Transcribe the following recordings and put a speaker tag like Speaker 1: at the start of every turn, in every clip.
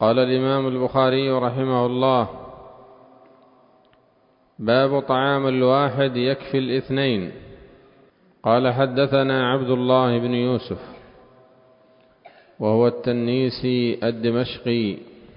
Speaker 1: قال الإمام البخاري رحمه الله: باب طعام الواحد يكفي الاثنين. قال: حدثنا عبد الله بن يوسف وهو التنيسي الدمشقي.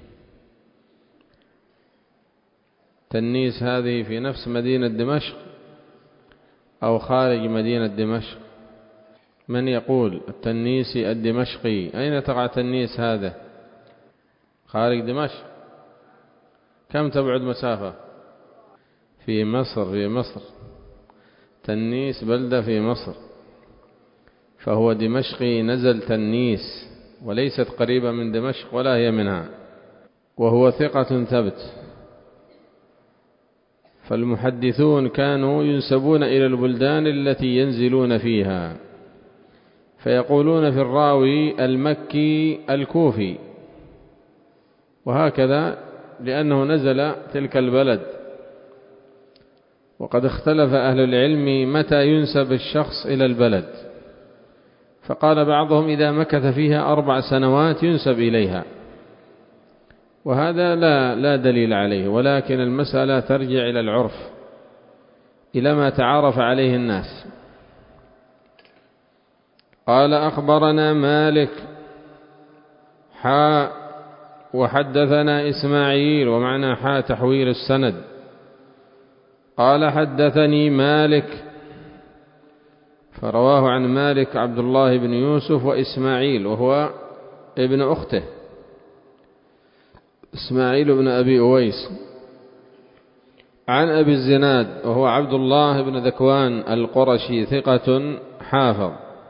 Speaker 1: تنيس هذه في نفس مدينة دمشق أو خارج مدينة دمشق؟ من يقول؟ التنيسي الدمشقي، أين تقع تنيس هذا؟ خارج دمشق. كم تبعد مسافة؟ في مصر. تنيس بلدة في مصر، فهو دمشقي نزل تنيس، وليست قريبة من دمشق ولا هي منها، وهو ثقة ثبت. فالمحدثون كانوا ينسبون إلى البلدان التي ينزلون فيها، فيقولون في الراوي المكي الكوفي، وهكذا لأنه نزل تلك البلد. وقد اختلف أهل العلم متى ينسب الشخص إلى البلد، فقال بعضهم إذا مكث فيها 4 سنوات ينسب إليها، وهذا لا دليل عليه، ولكن المسألة ترجع إلى العرف، إلى ما تعارف عليه الناس. قال: أخبرنا مالك وحدثنا إسماعيل، ومعنى تحويل السند. قال: حدثني مالك، فرواه عن مالك عبد الله بن يوسف وإسماعيل وهو ابن أخته إسماعيل بن أبي أويس، عن أبي الزناد وهو عبد الله بن ذكوان القرشي ثقة حافظ.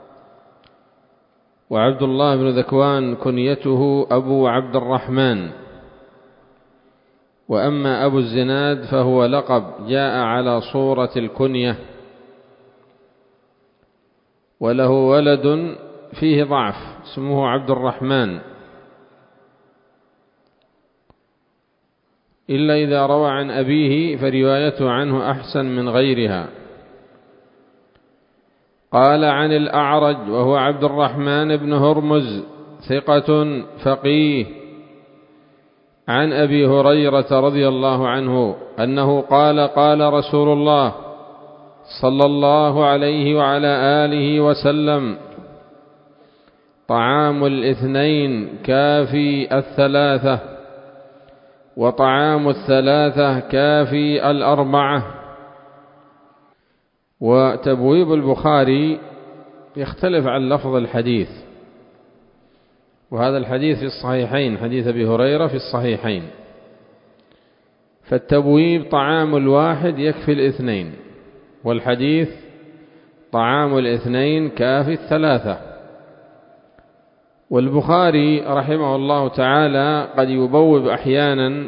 Speaker 1: وعبد الله بن ذكوان كنيته أبو عبد الرحمن، وأما أبو الزناد فهو لقب جاء على صورة الكنية، وله ولد فيه ضعف اسمه عبد الرحمن، إلا إذا روى عن أبيه فروايته عنه أحسن من غيرها. قال: عن الأعرج وهو عبد الرحمن بن هرمز ثقة فقيه، عن أبي هريرة رضي الله عنه أنه قال: قال رسول الله صلى الله عليه وعلى آله وسلم: طعام الاثنين كافي 3، وطعام 3 كافي 4. وتبويب البخاري يختلف عن لفظ الحديث، وهذا الحديث في الصحيحين، حديث أبي هريرة في الصحيحين. فالتبويب طعام الواحد يكفي 2، والحديث طعام 2 كافي 3. والبخاري رحمه الله تعالى قد يبوب أحيانا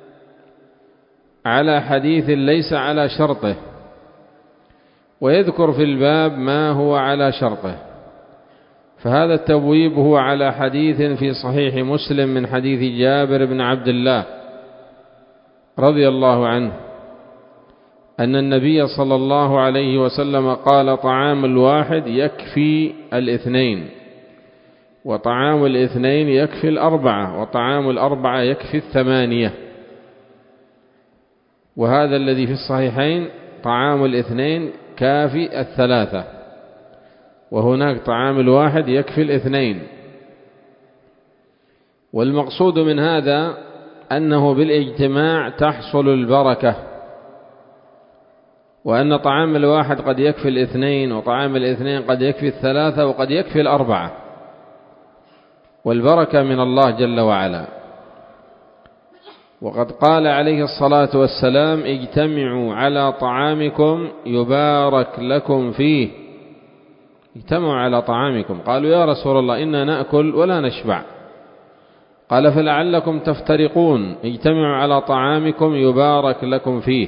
Speaker 1: على حديث ليس على شرطه، ويذكر في الباب ما هو على شرطه، فهذا التبويب هو على حديث في صحيح مسلم من حديث جابر بن عبد الله رضي الله عنه أن النبي صلى الله عليه وسلم قال: طعام الواحد يكفي 2، وطعام 2 يكفي 4، وطعام 4 يكفي 8. وهذا الذي في الصحيحين طعام 2 كافي 3، وهناك طعام الواحد يكفي 2. والمقصود من هذا أنه بالاجتماع تحصل البركة، وأن طعام الواحد قد يكفي 2، وطعام 2 قد يكفي 3، وقد يكفي 4، والبركة من الله جل وعلا. وقد قال عليه الصلاة والسلام: اجتمعوا على طعامكم يبارك لكم فيه. اجتمعوا على طعامكم، قالوا: يا رسول الله إنا نأكل ولا نشبع. قال: فلعلكم تفترقون، اجتمعوا على طعامكم يبارك لكم فيه.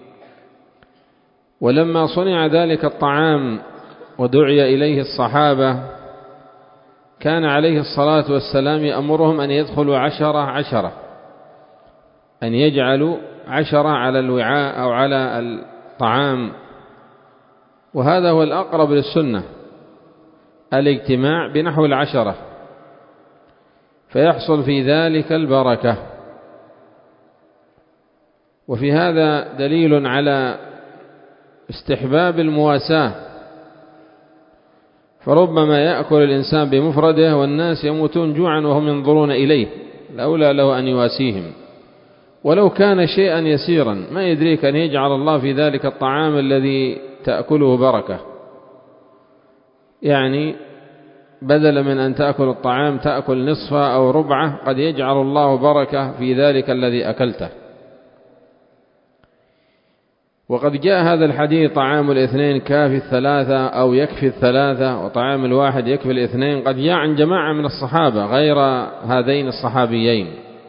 Speaker 1: ولما صنع ذلك الطعام ودعي إليه الصحابة، كان عليه الصلاة والسلام يأمرهم أن يدخلوا 10، أن يجعلوا 10 على الوعاء أو على الطعام، وهذا هو الأقرب للسنة، الاجتماع بنحو 10. فيحصل في ذلك البركة. وفي هذا دليل على استحباب المواساة، فربما يأكل الإنسان بمفرده والناس يموتون جوعا وهم ينظرون إليه، الأولى له أن يواسيهم ولو كان شيئا يسيرا، ما يدريك أن يجعل الله في ذلك الطعام الذي تأكله بركة. يعني بدل من أن تأكل الطعام تأكل نصفه أو ربعه، قد يجعل الله بركة في ذلك الذي أكلته. وقد جاء هذا الحديث: طعام الاثنين كافي الثلاثة أو يكفي الثلاثة، وطعام الواحد يكفي الاثنين، قد جاء عن جماعة من الصحابة غير هذين الصحابيين.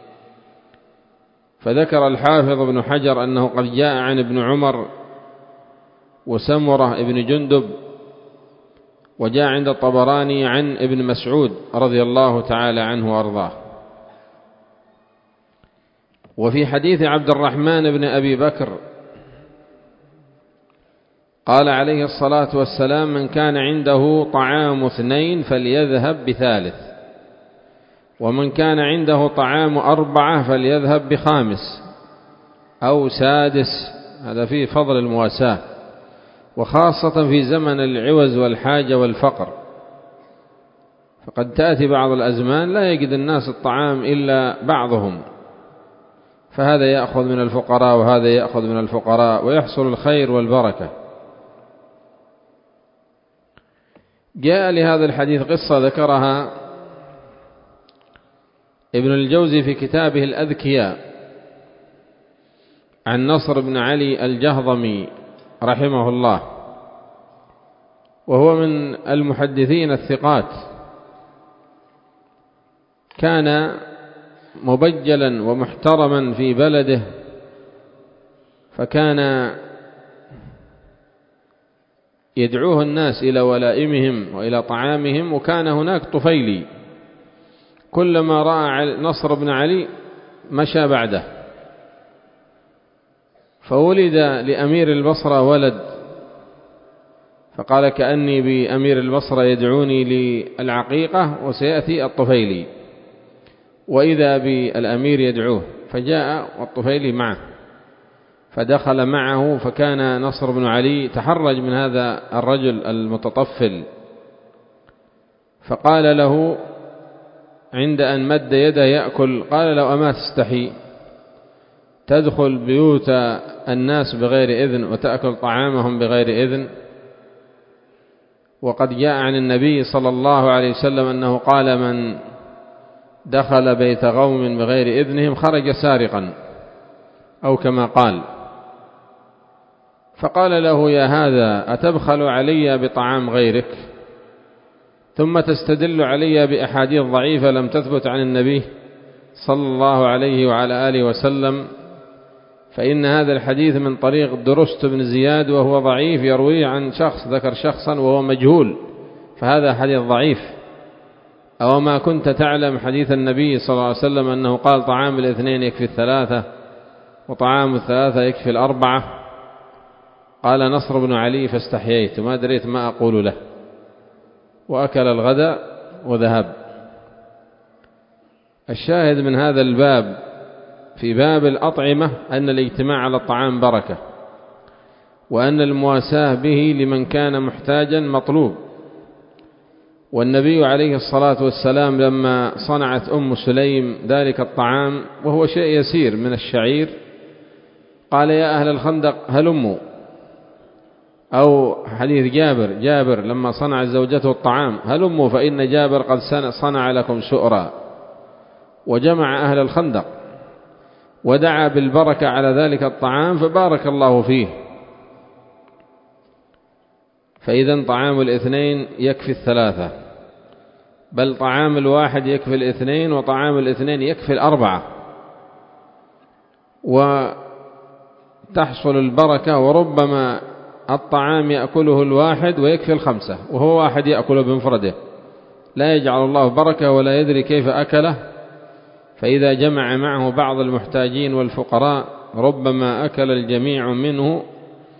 Speaker 1: فذكر الحافظ ابن حجر أنه قد جاء عن ابن عمر وسمرة ابن جندب، وجاء عند الطبراني عن ابن مسعود رضي الله تعالى عنه وأرضاه. وفي حديث عبد الرحمن بن أبي بكر قال عليه الصلاة والسلام: من كان عنده طعام اثنين فليذهب بثالث، ومن كان عنده طعام أربعة فليذهب بخامس أو سادس. هذا فيه فضل المواساة، وخاصة في زمن العوز والحاجة والفقر، فقد تأتي بعض الأزمان لا يجد الناس الطعام إلا بعضهم، فهذا يأخذ من الفقراء وهذا يأخذ من الفقراء، ويحصل الخير والبركة. جاء لهذا الحديث قصة ذكرها ابن الجوزي في كتابه الأذكياء عن نصر بن علي الجهضمي رحمه الله، وهو من المحدثين الثقات، كان مبجلا ومحترما في بلده، فكان يدعوه الناس إلى ولائمهم وإلى طعامهم. وكان هناك طفيلي كلما رأى نصر بن علي مشى بعده، فولد لأمير البصرة ولد، فقال: كأني بأمير البصرة يدعوني للعقيقة وسيأتي الطفيلي، وإذا بالأمير يدعوه، فجاء والطفيلي معه، فدخل معه، فكان نصر بن علي تحرج من هذا الرجل المتطفل، فقال له عند أن مد يده يأكل، قال: لو أما تستحي تدخل بيوت الناس بغير إذن وتأكل طعامهم بغير إذن؟ وقد جاء عن النبي صلى الله عليه وسلم أنه قال: من دخل بيت قوم بغير إذنهم خرج سارقا، أو كما قال. فقال له: يا هذا أتبخل علي بطعام غيرك، ثم تستدل علي بأحاديث ضعيفة لم تثبت عن النبي صلى الله عليه وعلى آله وسلم؟ فإن هذا الحديث من طريق درست بن زياد وهو ضعيف، يرويه عن شخص ذكر شخصا وهو مجهول، فهذا حديث ضعيف. أو ما كنت تعلم حديث النبي صلى الله عليه وسلم أنه قال: طعام الاثنين يكفي الثلاثة، وطعام الثلاثة يكفي الأربعة؟ قال نصر بن علي: فاستحييت ما دريت ما أقول له، وأكل الغداء وذهب. الشاهد من هذا الباب في باب الأطعمة أن الاجتماع على الطعام بركة، وأن المواساة به لمن كان محتاجا مطلوب. والنبي عليه الصلاة والسلام لما صنعت أم سليم ذلك الطعام وهو شيء يسير من الشعير، قال: يا أهل الخندق هلموا. أو حديث جابر لما صنع زوجته الطعام: هلموا فإن جابر قد صنع لكم سؤرا. وجمع أهل الخندق ودعا بالبركة على ذلك الطعام، فبارك الله فيه. فإذا طعام الاثنين يكفي الثلاثة، بل طعام الواحد يكفي الاثنين، وطعام الاثنين يكفي الأربعة، وتحصل البركة. وربما الطعام يأكله الواحد ويكفي الخمسة، وهو واحد يأكله بمفرده، لا يجعل الله بركة ولا يدري كيف أكله. فإذا جمع معه بعض المحتاجين والفقراء ربما أكل الجميع منه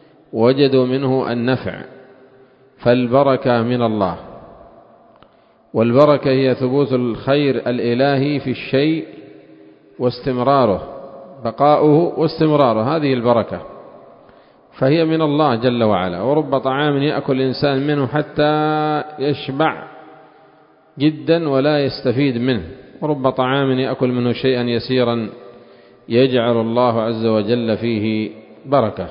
Speaker 1: وجدوا منه النفع، فالبركة من الله. والبركة هي ثبوت الخير الإلهي في الشيء واستمراره، بقاؤه واستمراره، هذه البركة، فهي من الله جل وعلا. ورب طعام يأكل الإنسان منه حتى يشبع جدا ولا يستفيد منه، ورب طعام يأكل منه شيئا يسيرا يجعل الله عز وجل فيه بركة.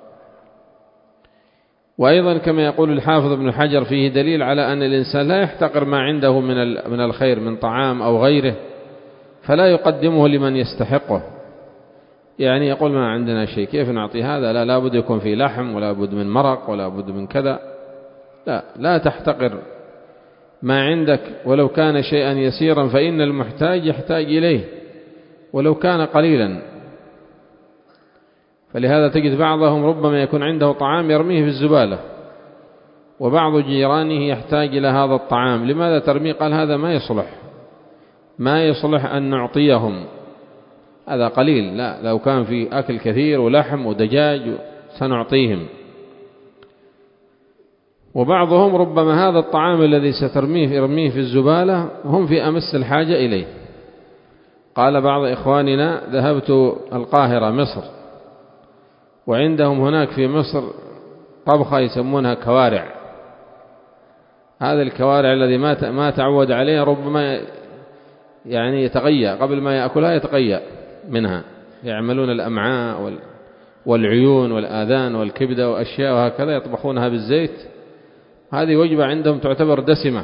Speaker 1: وأيضا كما يقول الحافظ ابن حجر فيه دليل على أن الإنسان لا يحتقر ما عنده من الخير من طعام أو غيره فلا يقدمه لمن يستحقه. يعني يقول ما عندنا شيء، كيف نعطي هذا؟ لا بد يكون فيه لحم، ولا بد من مرق، ولا بد من كذا. لا تحتقر ما عندك ولو كان شيئا يسيرا، فإن المحتاج يحتاج إليه ولو كان قليلا. فلهذا تجد بعضهم ربما يكون عنده طعام يرميه في الزبالة، وبعض جيرانه يحتاج إلى هذا الطعام. لماذا ترميه؟ قال هذا ما يصلح أن نعطيهم، هذا قليل، لا لو كان في أكل كثير ولحم ودجاج سنعطيهم. وبعضهم ربما هذا الطعام الذي يرميه في الزبالة هم في أمس الحاجة إليه. قال بعض إخواننا ذهبت القاهرة مصر، وعندهم هناك في مصر طبخة يسمونها كوارع. هذا الكوارع الذي ما تعود عليه ربما يعني يتغيأ قبل ما يأكلها، يتغيأ منها، يعملون الأمعاء والعيون والآذان والكبدة وأشياء وهكذا يطبخونها بالزيت. هذه وجبة عندهم تعتبر دسمة،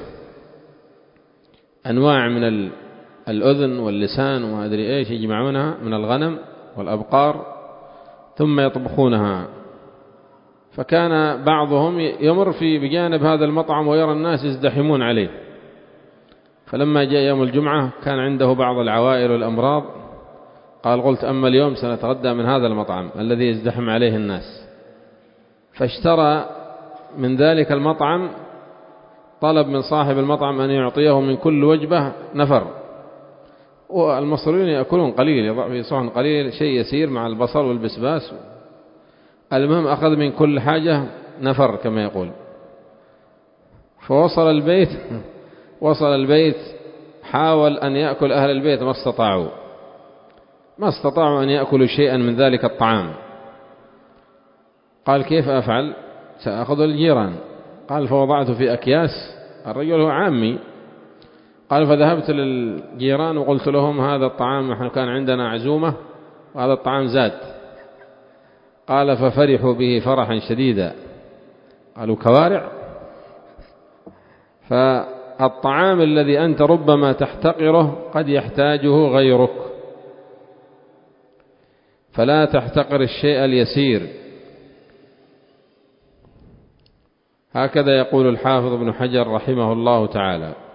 Speaker 1: أنواع من الأذن واللسان وما أدري إيش يجمعونها من الغنم والأبقار ثم يطبخونها. فكان بعضهم يمر بجانب هذا المطعم ويرى الناس يزدحمون عليه، فلما جاء يوم الجمعة كان عنده بعض العوائل والأمراض، قلت أما اليوم سنتغدى من هذا المطعم الذي يزدحم عليه الناس. فاشترى من ذلك المطعم، طلب من صاحب المطعم أن يعطيه من كل وجبة نفر، والمصريون يأكلون قليل، يضع في صحن قليل شيء يسير مع البصل والبسباس. المهم أخذ من كل حاجة نفر كما يقول. فوصل البيت حاول أن يأكل أهل البيت، ما استطاعوا أن يأكلوا شيئا من ذلك الطعام. قال كيف أفعل؟ سأخذ الجيران. قال فوضعته في أكياس، الرجل هو عامي. قال فذهبت للجيران وقلت لهم هذا الطعام نحن كان عندنا عزومة وهذا الطعام زاد. قال ففرحوا به فرحا شديدا، قالوا كوارع؟ فالطعام الذي أنت ربما تحتقره قد يحتاجه غيرك، فلا تحتقر الشيء اليسير. هكذا يقول الحافظ ابن حجر رحمه الله تعالى.